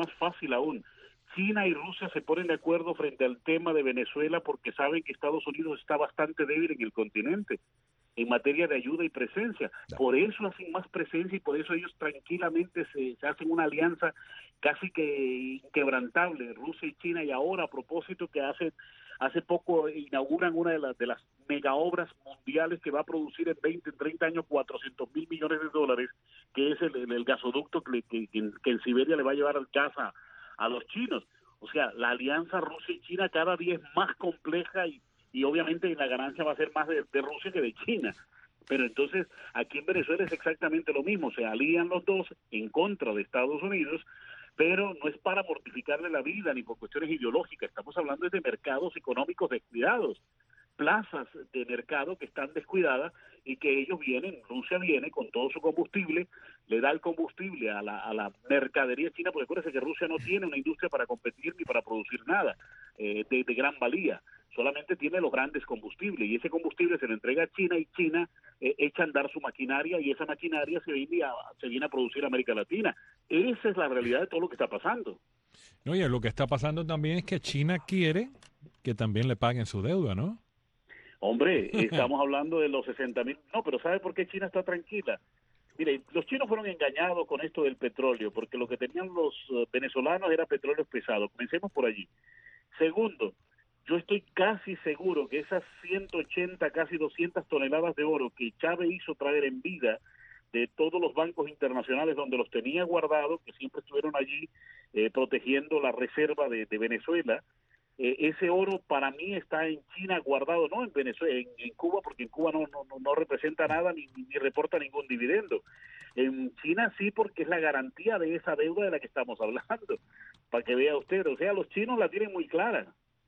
Speaker 9: China y Rusia se ponen de acuerdo frente al tema de Venezuela porque saben que Estados Unidos está bastante débil en el continente en materia de ayuda y presencia. Por eso hacen más presencia y por eso ellos tranquilamente se hacen una alianza casi que inquebrantable, Rusia y China. Y ahora, a propósito, que hace poco inauguran una de las mega obras mundiales que va a producir en 20, 30 años 400.000 millones de dólares, que es el gasoducto que en Siberia le va a llevar el gas a los chinos. O sea, la alianza Rusia y China cada día es más compleja y obviamente la ganancia va a ser más de Rusia que de China. Pero entonces aquí en Venezuela es exactamente lo mismo, se alían los dos en contra de Estados Unidos, pero no es para mortificarle la vida ni por cuestiones ideológicas, estamos hablando de mercados económicos descuidados, plazas de mercado que están descuidadas y que Rusia viene con todo su combustible, le da el combustible a la mercadería china, porque acuérdense que Rusia no tiene una industria para competir ni para producir nada de gran valía, solamente tiene los grandes combustibles y ese combustible se le entrega a China y China echa a andar su maquinaria y esa maquinaria se viene a producir a América Latina. Esa es la realidad de todo lo que está pasando.
Speaker 4: No, y lo que está pasando también es que China quiere que también le paguen su deuda, ¿no?
Speaker 9: Hombre, estamos hablando de los 60.000. No, pero ¿sabe por qué China está tranquila? Mire, los chinos fueron engañados con esto del petróleo, porque lo que tenían los venezolanos era petróleo pesado. Comencemos por allí. Segundo, yo estoy casi seguro que esas 180, casi 200 toneladas de oro que Chávez hizo traer en vida de todos los bancos internacionales donde los tenía guardados, que siempre estuvieron allí protegiendo la reserva de Venezuela, ese oro para mí está en China guardado, no en Venezuela, en Cuba, porque en Cuba no representa nada ni reporta ningún dividendo. En China sí, porque es la garantía de esa deuda de la que estamos hablando, para que vea usted. O sea, los chinos la tienen muy clara.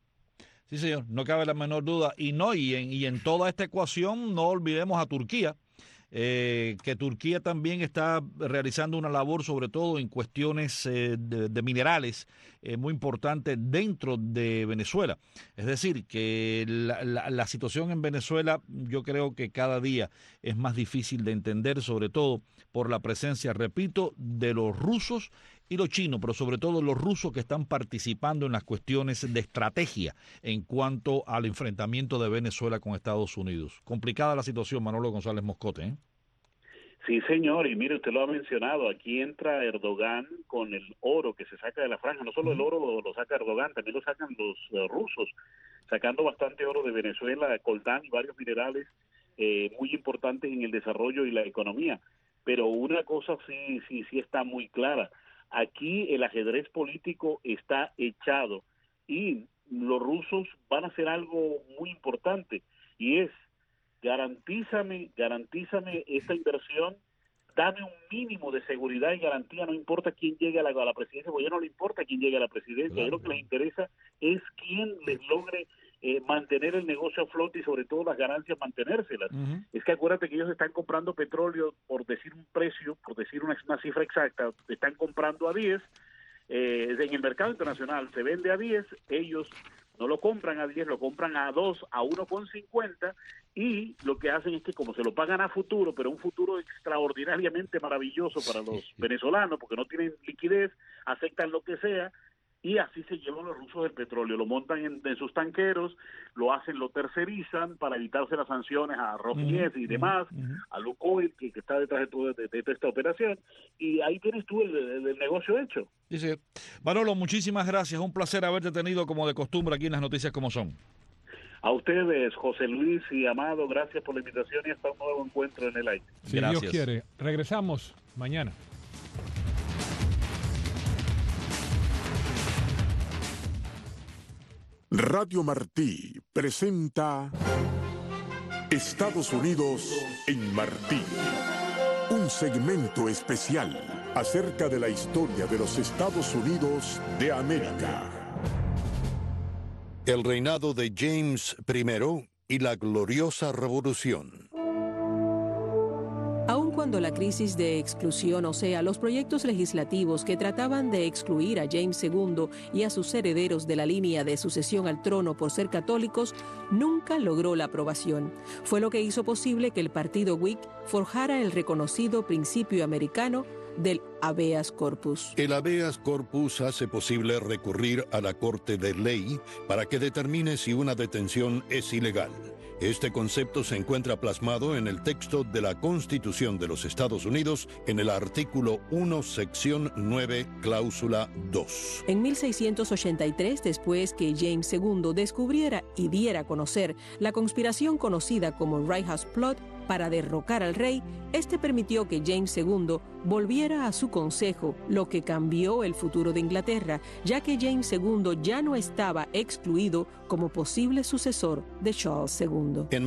Speaker 3: Sí, señor, no cabe la menor duda. Y en toda esta ecuación no olvidemos a Turquía, que Turquía también está realizando una labor, sobre todo en cuestiones de minerales, muy importante dentro de Venezuela. Es decir, que la situación en Venezuela yo creo que cada día es más difícil de entender, sobre todo por la presencia, repito, de los rusos y los chinos, pero sobre todo los rusos que están participando en las cuestiones de estrategia en cuanto al enfrentamiento de Venezuela con Estados Unidos. Complicada la situación, Manolo González Moscote, ¿eh?
Speaker 9: Sí, señor, y mire, usted lo ha mencionado, aquí entra Erdogan con el oro que se saca de la franja, no solo el oro lo saca Erdogan, también lo sacan los rusos, sacando bastante oro de Venezuela, coltán y varios minerales muy importantes en el desarrollo y la economía. Pero una cosa sí está muy clara, aquí el ajedrez político está echado y los rusos van a hacer algo muy importante y es garantízame esta inversión, dame un mínimo de seguridad y garantía, no importa quién llegue a la presidencia, porque ya no le importa quién llegue a la presidencia, claro. Lo que les interesa es quién les logre mantener el negocio a flote y sobre todo las ganancias mantenérselas. Es que acuérdate que ellos están comprando petróleo, por decir un precio, por decir una cifra exacta, están comprando a 10, en el mercado internacional se vende a 10, ellos no lo compran a 10, lo compran a 2, a 1,50, y lo que hacen es que como se lo pagan a futuro, pero un futuro extraordinariamente maravilloso para los venezolanos, porque no tienen liquidez, aceptan lo que sea, y así se llevan los rusos del petróleo, lo montan en sus tanqueros, lo tercerizan para evitarse las sanciones a Rosneft y demás, a Lukoil, que está detrás de esta operación, y ahí tienes tú el negocio hecho.
Speaker 3: Dice, Manolo, muchísimas gracias, un placer haberte tenido como de costumbre aquí en Las Noticias Como Son.
Speaker 9: A ustedes, José Luis y Amado, gracias por la invitación y hasta un nuevo encuentro en el aire.
Speaker 4: Si Dios quiere, regresamos mañana.
Speaker 7: Radio Martí presenta Estados Unidos en Martí, un segmento especial acerca de la historia de los Estados Unidos de América.
Speaker 10: El reinado de James I y la gloriosa revolución.
Speaker 11: Aun cuando la crisis de exclusión, o sea, los proyectos legislativos que trataban de excluir a James II y a sus herederos de la línea de sucesión al trono por ser católicos, nunca logró la aprobación. Fue lo que hizo posible que el partido Whig forjara el reconocido principio americano del habeas corpus.
Speaker 10: El habeas corpus hace posible recurrir a la Corte de Ley para que determine si una detención es ilegal. Este concepto se encuentra plasmado en el texto de la Constitución de los Estados Unidos en el artículo 1, sección 9, cláusula 2.
Speaker 11: En 1683, después que James II descubriera y diera a conocer la conspiración conocida como Right House Plot para derrocar al rey, este permitió que James II volviera a su consejo, lo que cambió el futuro de Inglaterra, ya que James II ya no estaba excluido como posible sucesor de Charles II.
Speaker 10: En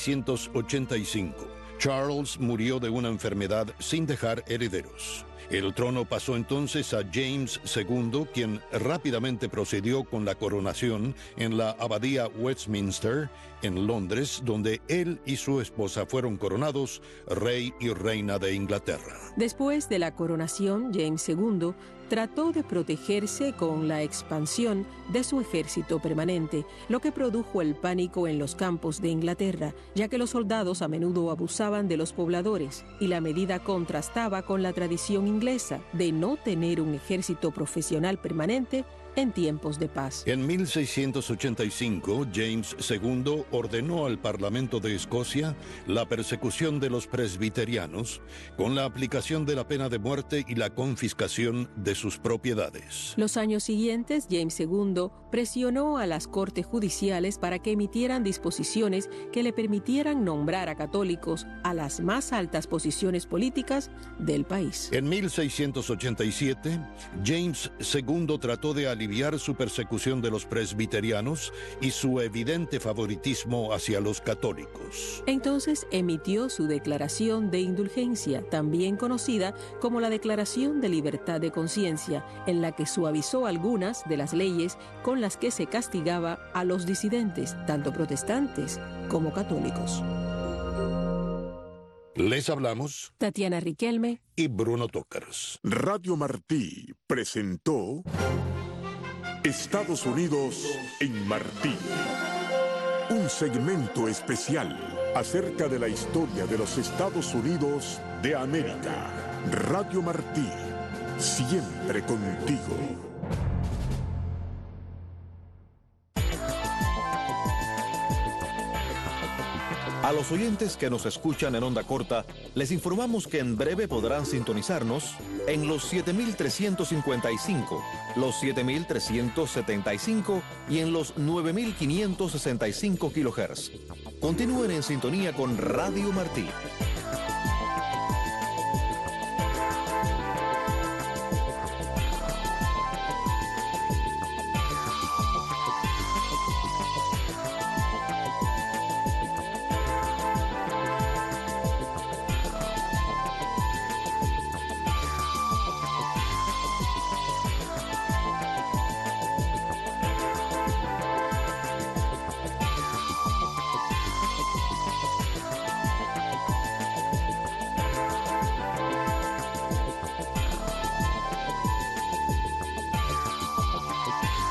Speaker 10: 1685, Charles murió de una enfermedad sin dejar herederos. El trono pasó entonces a James II, quien rápidamente procedió con la coronación en la abadía Westminster, en Londres, donde él y su esposa fueron coronados rey y reina de Inglaterra.
Speaker 11: Después de la coronación, James II trató de protegerse con la expansión de su ejército permanente, lo que produjo el pánico en los campos de Inglaterra, ya que los soldados a menudo abusaban de los pobladores, y la medida contrastaba con la tradición inglesa de no tener un ejército profesional permanente en tiempos de paz.
Speaker 10: En 1685, James II ordenó al Parlamento de Escocia la persecución de los presbiterianos con la aplicación de la pena de muerte y la confiscación de sus propiedades.
Speaker 11: Los años siguientes, James II presionó a las cortes judiciales para que emitieran disposiciones que le permitieran nombrar a católicos a las más altas posiciones políticas del país.
Speaker 10: En 1687, James II trató de aliviar su persecución de los presbiterianos y su evidente favoritismo hacia los católicos.
Speaker 11: Entonces emitió su declaración de indulgencia, también conocida como la Declaración de Libertad de Conciencia, en la que suavizó algunas de las leyes con las que se castigaba a los disidentes, tanto protestantes como católicos.
Speaker 10: Les hablamos
Speaker 11: Tatiana Riquelme
Speaker 10: y Bruno Tócars.
Speaker 7: Radio Martí presentó Estados Unidos en Martí, un segmento especial acerca de la historia de los Estados Unidos de América. Radio Martí, siempre contigo.
Speaker 12: A los oyentes que nos escuchan en onda corta, les informamos que en breve podrán sintonizarnos en los 7.355, los 7.375 y en los 9.565 kHz. Continúen en sintonía con Radio Martí.